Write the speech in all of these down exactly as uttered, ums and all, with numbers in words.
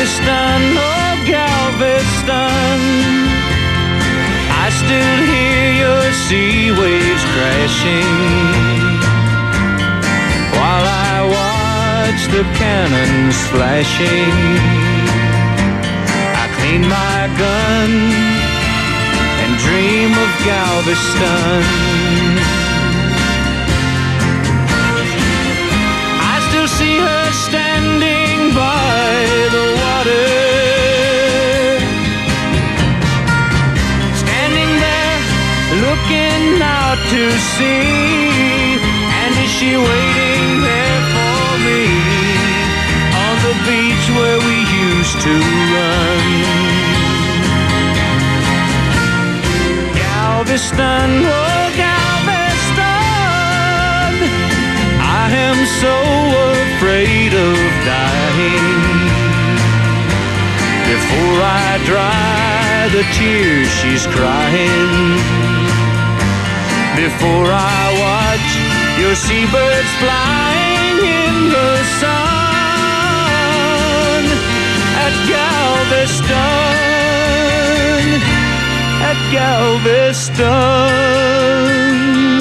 Galveston, oh Galveston, I still hear your sea waves crashing while I watch the cannons flashing. I clean my gun and dream of Galveston. I still see her standing by the water, standing there looking out to sea. And is she waiting there for me on the beach where we used to run? Galveston, oh Galveston, I am so afraid of dying. Before I dry the tears she's crying, before I watch your seabirds flying in the sun, at Galveston, at Galveston.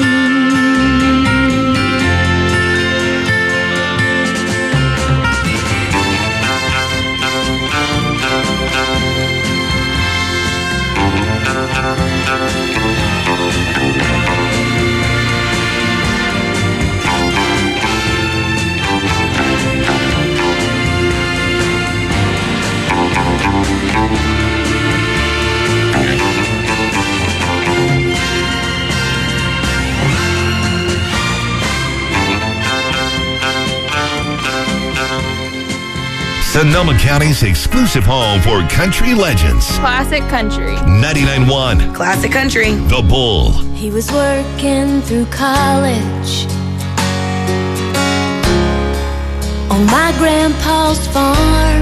Sonoma County's exclusive home for country legends. Classic country. ninety-nine point one. Classic country. The Bull. He was working through college on my grandpa's farm.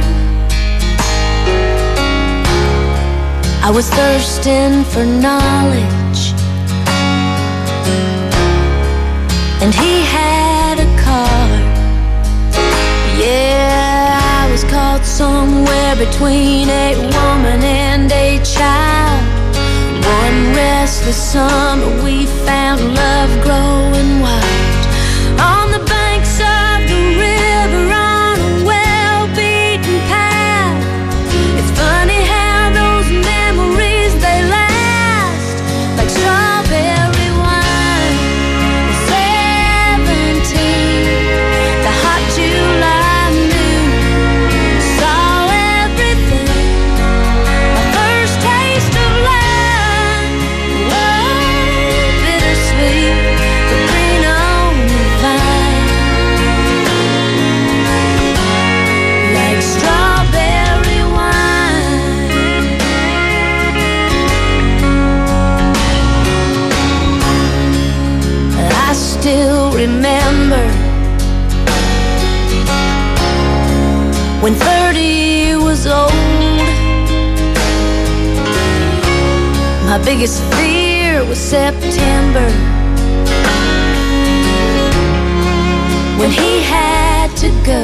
I was thirsting for knowledge, and he had a car. Yeah, I was caught somewhere between a woman and a child. One restless summer we found love growing wild on the banks of the river on a well-beaten path. It's funny how those memories, they last like strawberry wine. Seventeen, the hot July noon, saw everything. My first taste of love, love, bittersweet, the green on the vine, like strawberry wine. I still remember when thirty was old. My biggest fear was September, when he had to go.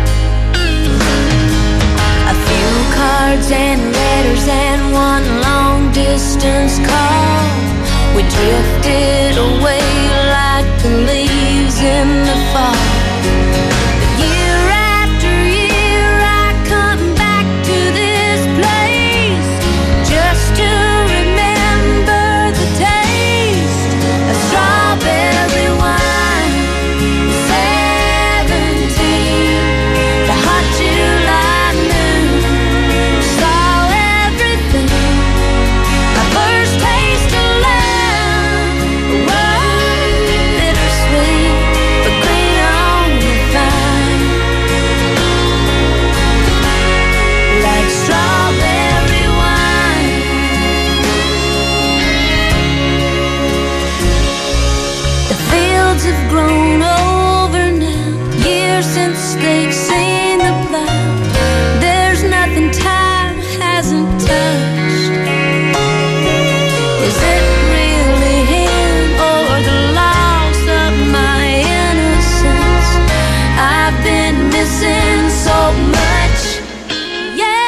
A few cards and letters and one long distance call. We drifted away like the leaves in the fall. Year after year I come back to this place just to remember the taste of strawberry wine. Seventeen, the hot July noon, saw everything. My first taste of love, was bittersweet, but green on the vine, like strawberry wine. The fields have grown over now, years since they've seen the plow. There's nothing time hasn't touched. Is it really him or the loss of my innocence? I've been missing so much. Yeah.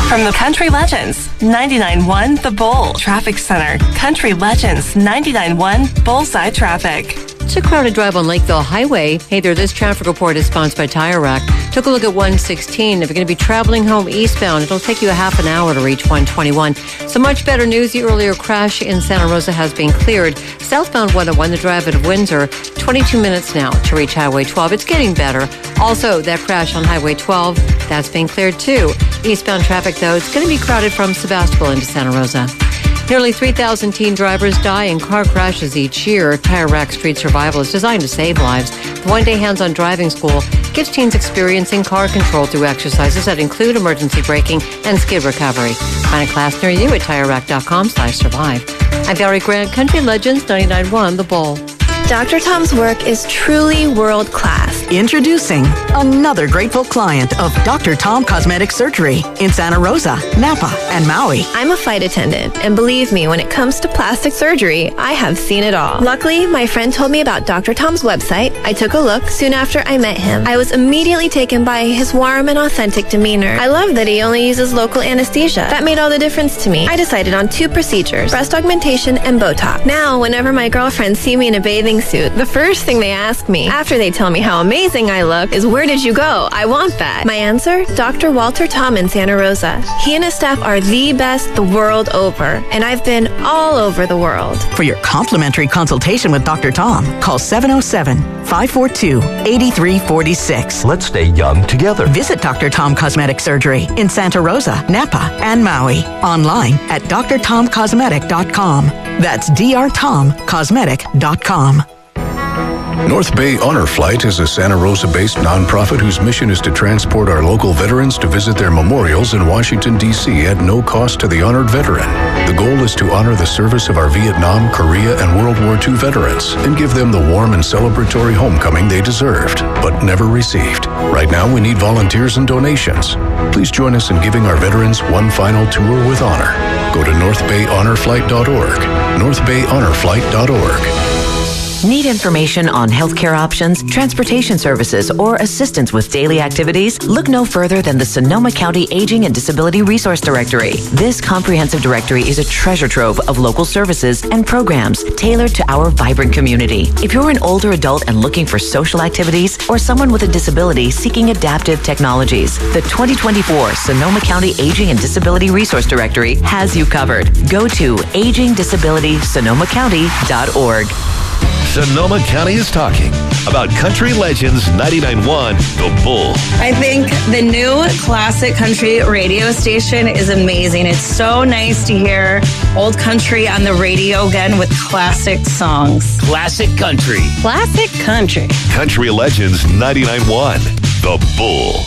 From the Country Legends, ninety-nine point one The Bull Traffic Center. Country Legends, ninety-nine point one Bullseye Traffic. It's a crowded drive on Lakeville Highway. Hey there, this traffic report is sponsored by Tire Rack. Took a look at one sixteen. If you're going to be traveling home eastbound, it'll take you a half an hour to reach one twenty-one. So much better news. The earlier crash in Santa Rosa has been cleared. Southbound one oh one, the drive out of Windsor, twenty-two minutes now to reach Highway twelve. It's getting better. Also, that crash on Highway twelve, that's being cleared too. Eastbound traffic, though, it's going to be crowded from Sebastopol into Santa Rosa. Nearly three thousand teen drivers die in car crashes each year. Tire Rack Street Survival is designed to save lives. The one-day hands-on driving school gives teens experience in car control through exercises that include emergency braking and skid recovery. Find a class near you at tire rack dot com slash survive. I'm Valerie Grant, Country Legends, ninety-nine point one The Bull. Doctor Tom's work is truly world-class. Introducing another grateful client of Doctor Tom Cosmetic Surgery in Santa Rosa, Napa, and Maui. I'm a flight attendant, and believe me, when it comes to plastic surgery, I have seen it all. Luckily, my friend told me about Doctor Tom's website. I took a look soon after I met him. I was immediately taken by his warm and authentic demeanor. I love that he only uses local anesthesia. That made all the difference to me. I decided on two procedures, breast augmentation and Botox. Now, whenever my girlfriends see me in a bathing suit, the first thing they ask me, after they tell me how amazing I look, is where did you go? I want that. My answer? Doctor Walter Tom in Santa Rosa. He and his staff are the best the world over, and I've been all over the world. For your complimentary consultation with Doctor Tom, call seven oh seven, five four two, eight three four six. Let's stay young together. Visit Doctor Tom Cosmetic Surgery in Santa Rosa, Napa, and Maui. Online at d r tom cosmetic dot com. That's d r tom cosmetic dot com. North Bay Honor Flight is a Santa Rosa-based nonprofit whose mission is to transport our local veterans to visit their memorials in Washington, D C at no cost to the honored veteran. The goal is to honor the service of our Vietnam, Korea, and World War Two veterans and give them the warm and celebratory homecoming they deserved, but never received. Right now, we need volunteers and donations. Please join us in giving our veterans one final tour with honor. Go to north bay honor flight dot org, north bay honor flight dot org. Need information on healthcare options, transportation services, or assistance with daily activities? Look no further than the Sonoma County Aging and Disability Resource Directory. This comprehensive directory is a treasure trove of local services and programs tailored to our vibrant community. If you're an older adult and looking for social activities, or someone with a disability seeking adaptive technologies, the twenty twenty-four Sonoma County Aging and Disability Resource Directory has you covered. Go to aging disability sonoma county dot org. Sonoma County is talking about Country Legends ninety-nine point one The Bull. I think the new classic country radio station is amazing. It's so nice to hear old country on the radio again with classic songs. Classic country. Classic country. Country Legends ninety-nine point one The Bull.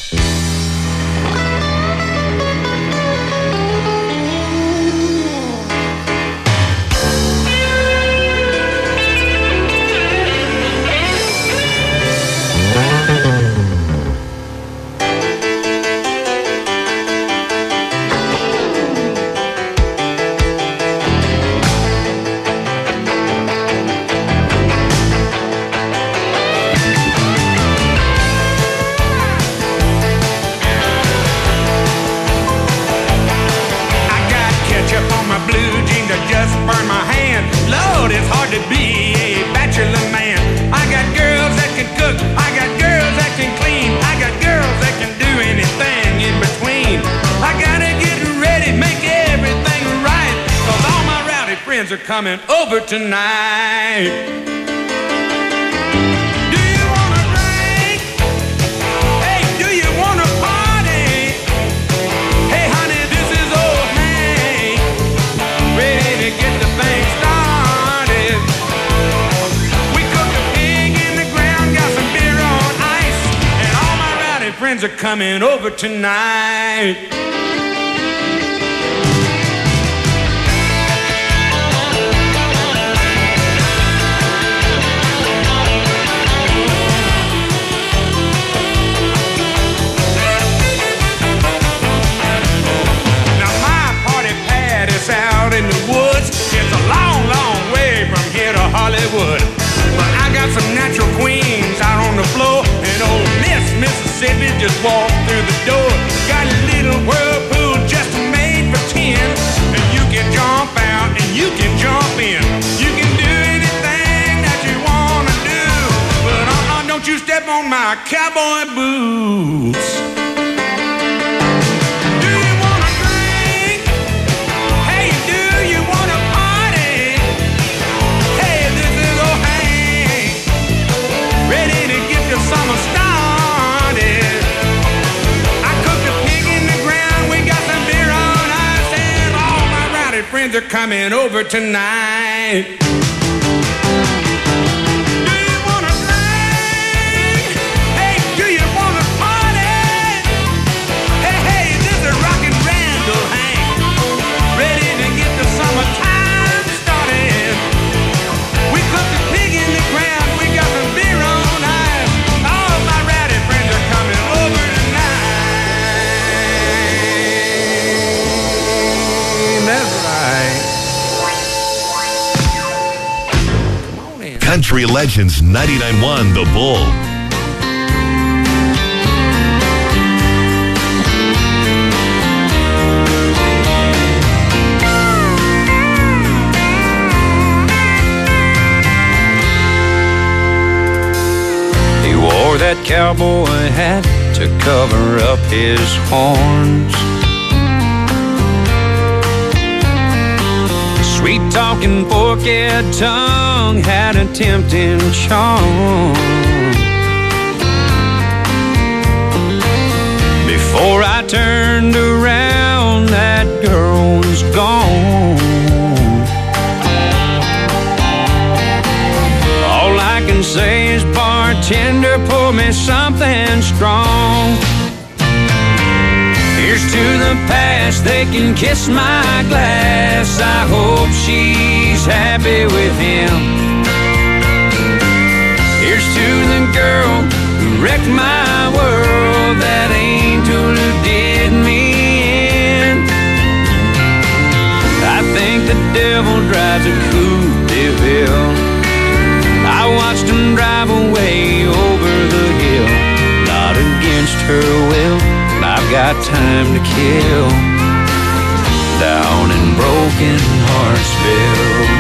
Are coming over tonight. Do you wanna drink? Hey, do you wanna party? Hey, honey, this is old Hank, ready to get the thing started. We cooked a pig in the ground, got some beer on ice, and all my rowdy friends are coming over tonight. Out in the woods, it's a long, long way from here to Hollywood. But I got some natural queens out on the floor, and old Miss Mississippi just walked through the door. Got a little world cowboy boots. Friends are coming over tonight. Do you wanna drink? Hey, do you wanna party? Hey, hey, this is Rockin' Randall Hank, ready to get the summertime started. We cooked a pig in the ground, we got some beer on ice. All my rowdy friends are coming over tonight. That's right. Country Legends ninety-nine point one The Bull. He wore that cowboy hat to cover up his horns. Sweet-talking, forked tongue had a tempting charm. Before I turned around, that girl was gone. All I can say is, bartender, pour me something strong. Here's to the past, they can kiss my glass. I hope she's happy with him. Here's to the girl who wrecked my world, that angel who did me in. I think the devil drives a coupe de ville. I watched him drive away over the hill, not against her will. I've got time to kill down in Broken Heartsville.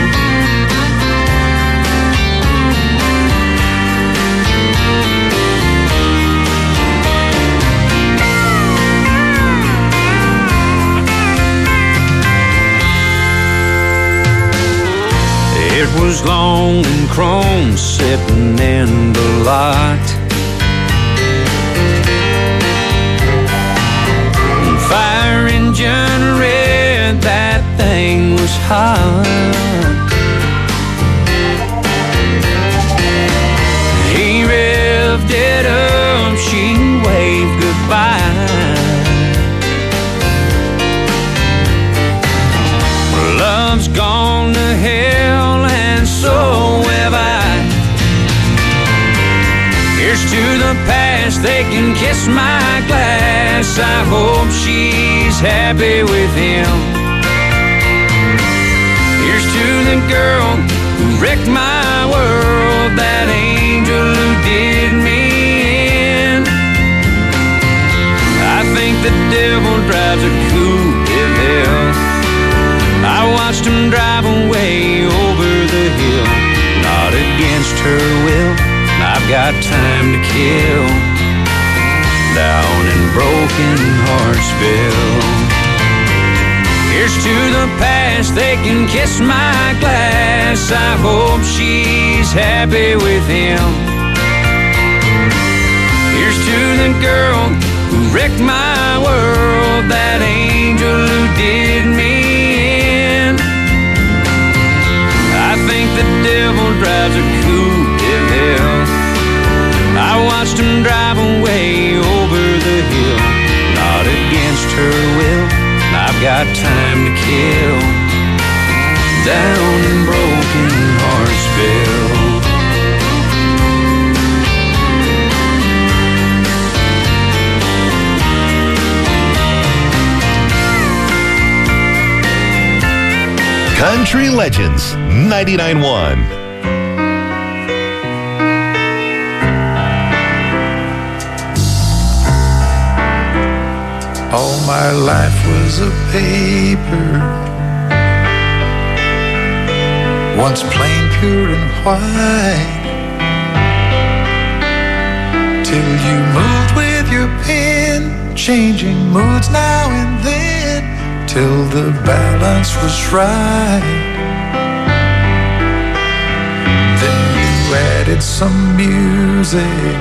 It was long and chrome sitting in the lot. Fire engine red, that thing was hot. He revved it up, she waved goodbye. Love's gone to hell and so have I. Here's to the past, they can kiss my glass. I hope she's happy with him. Here's to the girl who wrecked my world, that angel who did me in. I think the devil drives a coupe de ville. I watched him drive away over the hill, not against her will. I've got time to kill down in Broken Heartsville. Here's to the past, they can kiss my glass. I hope she's happy with him. Here's to the girl who wrecked my world, that angel who did me in. I think the devil drives a coupe de ville. I watched him drive away over the hill, not against her will. I've got time to kill down in Broken Heartsville. Country Legends ninety-nine point one. All my life was a paper, once plain, pure and white, till you moved with your pen, changing moods now and then till the balance was right. Then you added some music,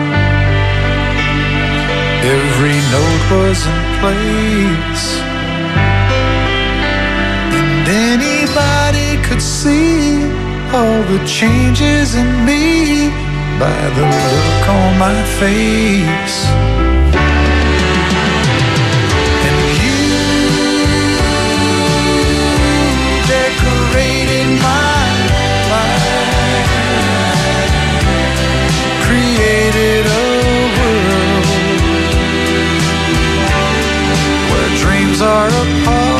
every note was in place, and anybody could see all the changes in me by the look on my face. And you decorated my life, created a world where dreams are apart.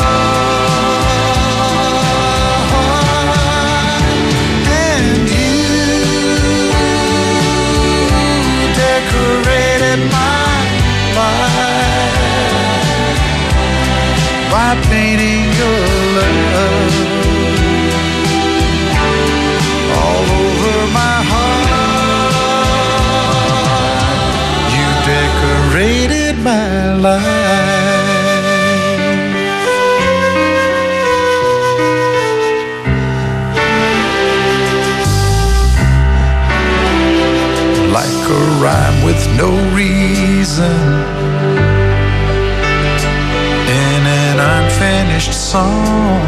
By painting your love all over my heart, you decorated my life. Like a rhyme with no reason, unfinished song,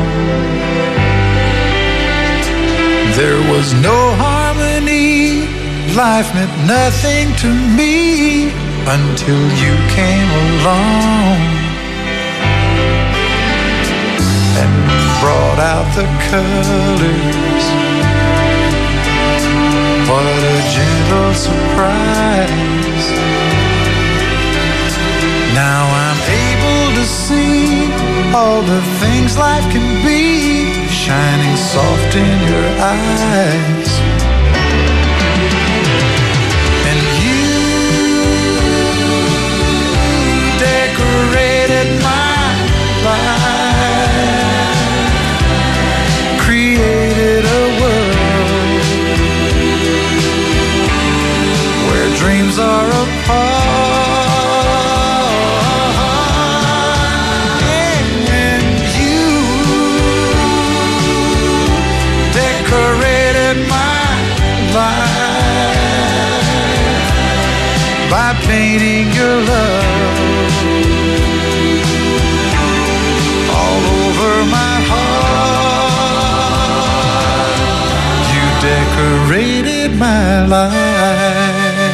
there was no harmony, life meant nothing to me until you came along and brought out the colors. What a gentle surprise. Now I'm able to see all the things life can be, shining soft in your eyes. And you decorated my life, created a world where dreams are apart. By painting your love all over my heart, you decorated my life.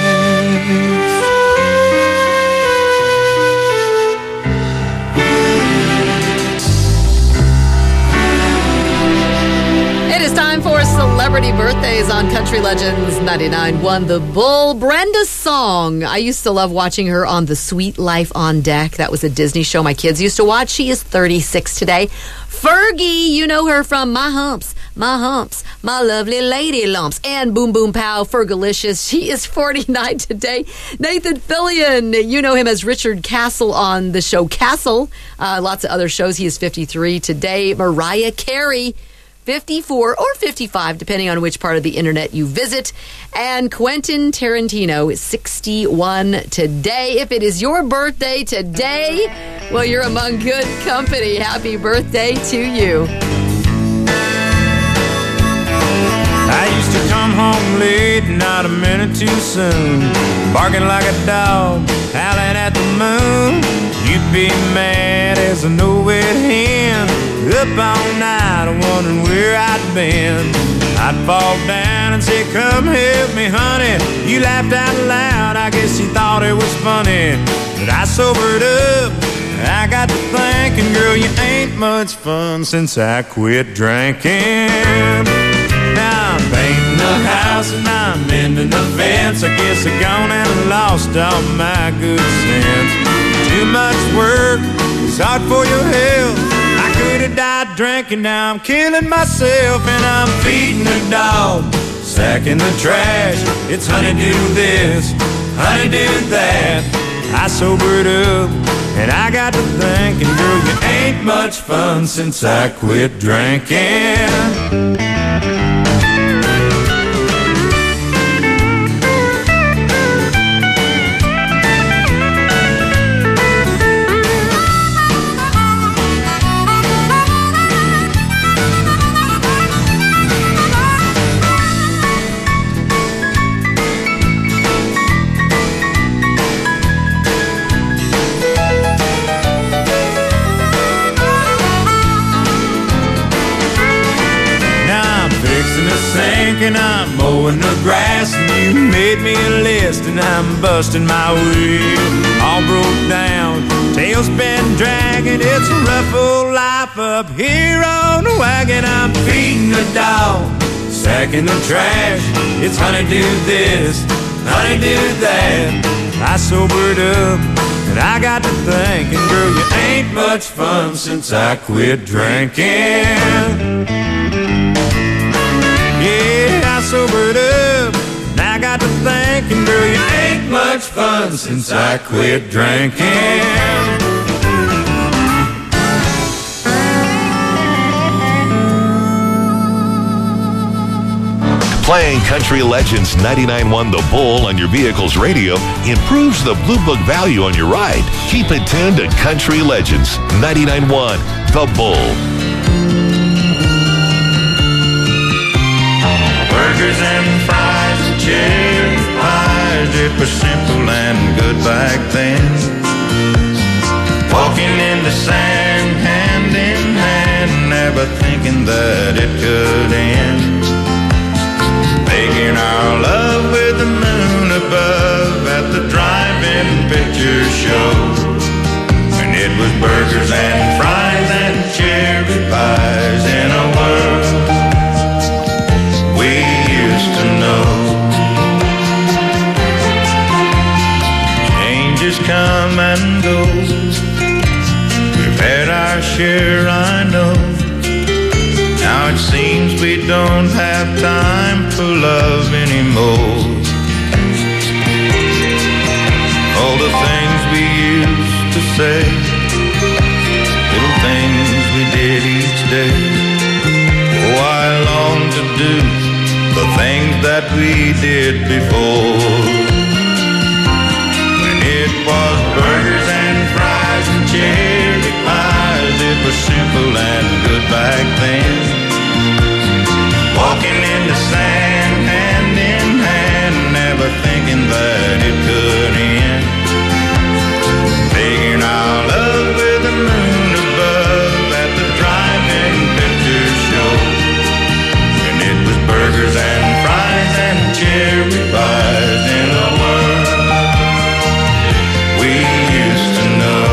It is time for Celebrity Birthdays on Country Legends ninety-nine point one The Bull. Brenda Song. I used to love watching her on The Sweet Life on Deck. That was a Disney show my kids used to watch. She is thirty-six today. Fergie, you know her from My Humps, My Humps, My Lovely Lady Lumps, and Boom Boom Pow, Fergalicious. She is forty-nine today. Nathan Fillion, you know him as Richard Castle on the show Castle. Uh, lots of other shows. He is fifty-three today. Mariah Carey, fifty-four or fifty-five, depending on which part of the internet you visit. And Quentin Tarantino is sixty-one today. If it is your birthday today, well, you're among good company. Happy birthday to you. I used to come home late, not a minute too soon, barking like a dog, howling at the moon. You'd be mad as a no-wet hen, up all night wondering where I'd been. I'd fall down and say, come help me, honey. You laughed out loud, I guess you thought it was funny. But I sobered up, I got to thinking, girl, you ain't much fun since I quit drinking. Now I'm painting the house and I'm mending the fence. I guess I gone and lost all my good sense. Too much work, it's hard for your health. I could have died drinking, now I'm killing myself. And I'm feeding the dog, sacking the trash. It's honeydew this, honeydew that. I sobered up and I got to thinking, girl, you ain't much fun since I quit drinking. mowing the grass, and you made me a list, and I'm busting my wheel. All broke down, tail's been dragging. It's a rough old life up here on the wagon. I'm feeding the dog, sacking the trash. It's honeydew this, honeydew that. I sobered up and I got to thinking, girl, you ain't much fun since I quit drinking. Yeah, I sobered up and I got to thinking, girl, you ain't much fun since I quit drinking. Playing Country Legends ninety-nine point one The Bull on your vehicle's radio improves the Blue Book value on your ride. Keep it tuned to Country Legends ninety-nine point one The Bull. Burgers and fries and cherry pies, it was simple and good back then. Walking in the sand, hand in hand, never thinking that it could end. Making our love with the moon above at the drive-in picture show. And it was burgers and fries and cherry pies in a world we used to know. Changes come and go. We've had our share, I know. Now it seems we don't have time for love anymore. All the things we used to say, little things we did each day. Oh, I long to do the things that we did before. When it was burgers and fries and cherry pies, it was simple and good back then. Walking in the sand, hand in hand, never thinking that it could end. Making our love with the moon above at the drive-in picture show. And it was burgers and fries and cherry pies in a world we used to know.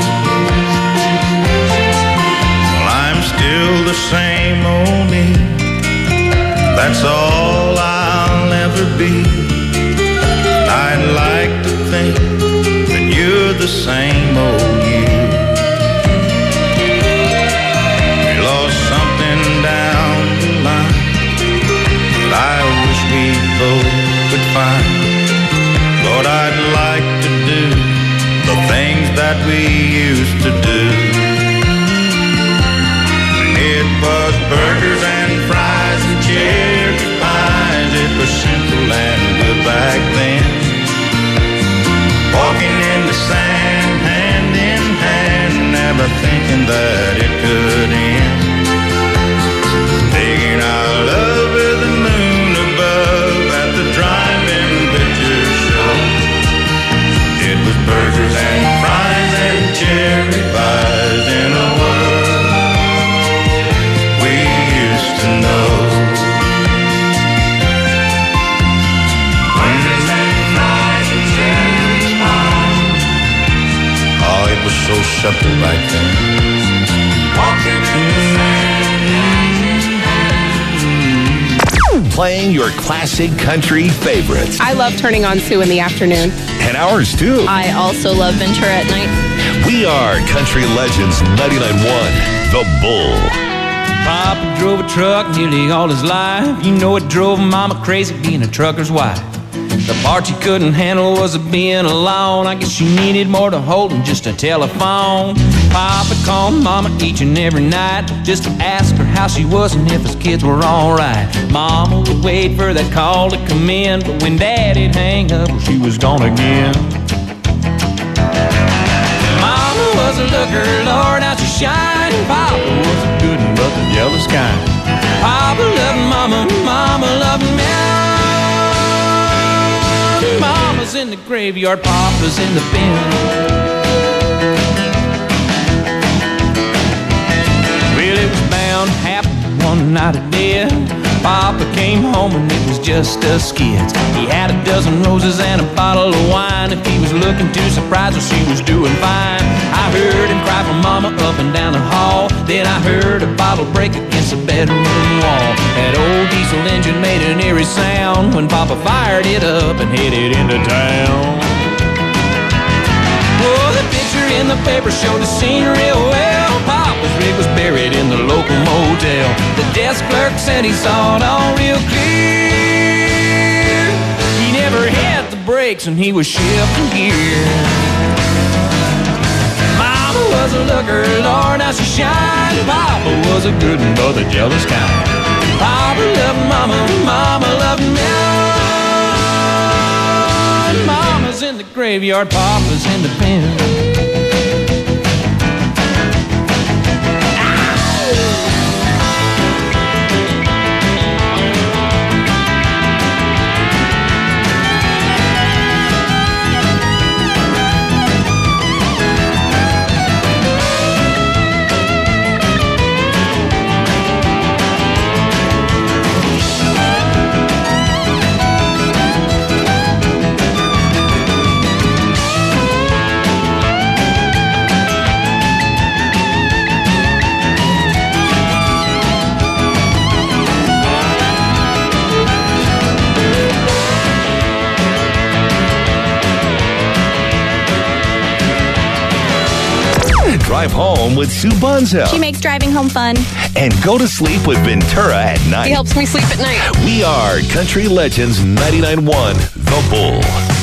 Well, I'm still the same old me. That's all I'll ever be. I'd like to think that you're the same old you. We lost something down the line that I wish we both could find. Lord, I'd like to do the things that we used to do. When it was burgers and fries and cherry pies, it was simple and good back then. Walking in the sand, hand in hand, never thinking that it could end. Taking our love with the moon above at the drive-in picture show. It was burgers and fries and cherry pies in a world we used to know. Oh, it was so simple back then. Walking in the sand. Playing your classic country favorites. I love turning on Sue in the afternoon. And ours too. I also love Ventura at night. We are Country Legends ninety-nine point one The Bull. Papa drove a truck nearly all his life. You know it drove Mama crazy being a trucker's wife. The part she couldn't handle was being alone. I guess she needed more to hold than just a telephone. Papa called Mama each and every night just to ask her how she was and if his kids were alright. Mama would wait for that call to come in, but when Daddy'd hang up, well, she was gone again. Mama was a looker, Lord, how she shined. Papa was a good one, but the jealous kind. Papa loved Mama, Mama loved me. Mama's in the graveyard, Papa's in the bin. Well, it was bound to happen one night of death. Papa came home and it was just us kids. He had a dozen roses and a bottle of wine. If he was looking to surprise her, she was doing fine. I heard him cry for Mama up and down the hall. Then I heard a bottle break against the bedroom wall. That old diesel engine made an eerie sound when Papa fired it up and headed into town. Oh, the picture in the paper showed the scene real well. Papa's rig was buried in the local motel. The desk clerk said he saw it all real clear. He never hit the brakes and he was shifting gear. Mama was a looker, Lord, now she shined. Papa was a good one, but the jealous kind. Papa loved Mama, Mama loved me. Mama's in the graveyard, Papa's in the pen. Drive home with Sue Bunzel. She makes driving home fun. And go to sleep with Ventura at night. He helps me sleep at night. We are Country Legends ninety-nine point one, The Bull.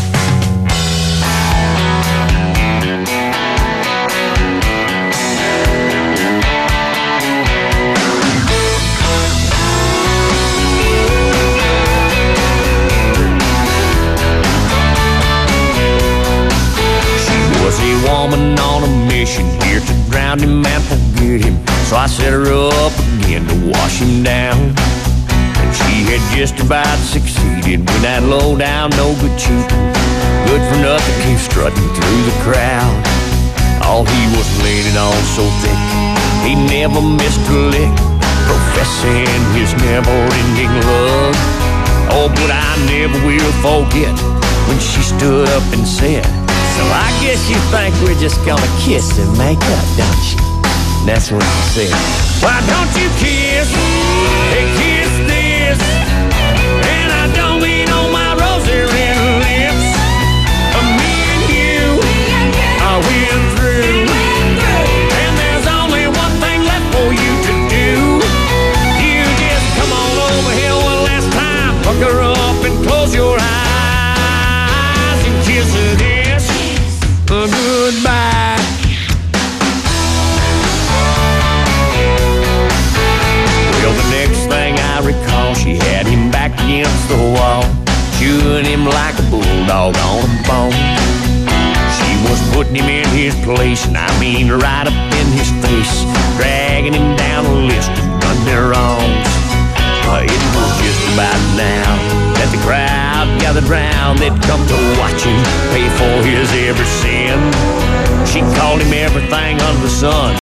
Woman on a mission here to drown him and forget him. So I set her up again to wash him down. And she had just about succeeded when that low down, no good cheap, good for nothing came strutting through the crowd. Oh, he was laying it on so thick, he never missed a lick, professing his never-ending love. Oh, but I never will forget when she stood up and said, "So I guess you think we're just gonna kiss and make up, don't you?" That's what she said. "Why don't you kiss? Hey, kiss this. And I don't mean on my rosy red lips. Uh, me and you, I went through. And there's only one thing left for you to do. You just come on over here one last time, hook her up and close your eyes and kiss her this. Goodbye." Well, the next thing I recall, she had him back against the wall, chewing him like a bulldog on a bone. She was putting him in his place, and I mean right up in his face, dragging him down a list of done their wrongs. Uh, it was just about now that the crowd gathered round. They'd come to watch him pay for his every sin. She called him everything under the sun,